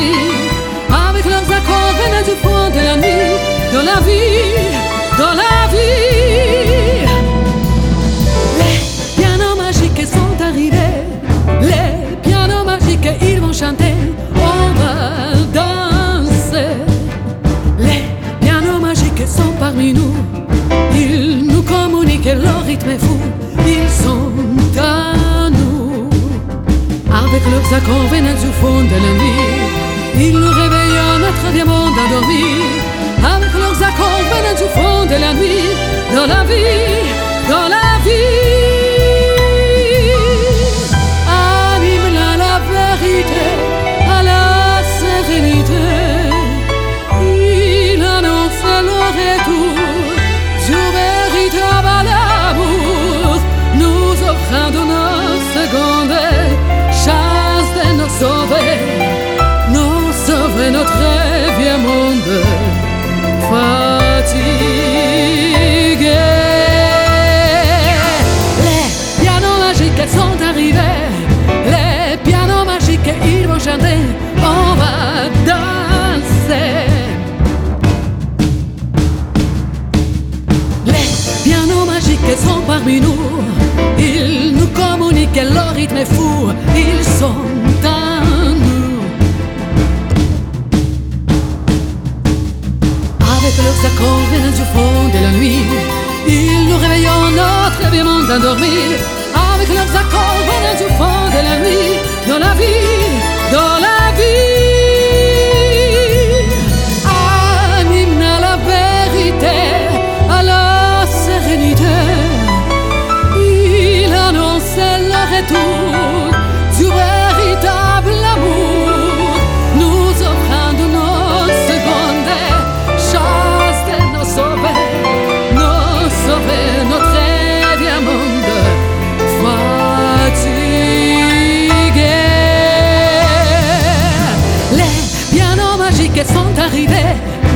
endormis, avec leurs accords venant du fond de la nuit, dans la vie, dans la vie. Les pianos magiques sont arrivés, les pianos magiques, ils vont chanter, on va danser. Les pianos magiques sont parmi nous, ils nous communiquent, leur rythme est fou, ils sont à nous. Avec leurs accords venant du fond de la nuit, ils nous réveillent à notre vieux monde endormi. Avec leurs accords venant du fond de la nuit, dans la vie, dans la vie. Anime la vérité, à la sérénité. Il annonce le retour du véritable amour, nous offrant de nos secondes, chance de nous sauver, notre vieux monde fatigué. Les pianos magiques sont arrivés, les pianos magiques, ils vont chanter, on va danser. Les pianos magiques sont parmi nous, ils nous communiquent, leur rythme est fou, ils sont à nous. Avec leurs accords venant du fond de la nuit, ils nous réveillent notre vieux monde endormi. Avec leurs accords venant du fond de la nuit, dans la vie, dans la vie. Anime à la vérité, à la sérénité. Il annonce le retour du véritable amour, nous offrant de nos secondes, notre vieux monde fatigué. Les pianos magiques sont arrivés,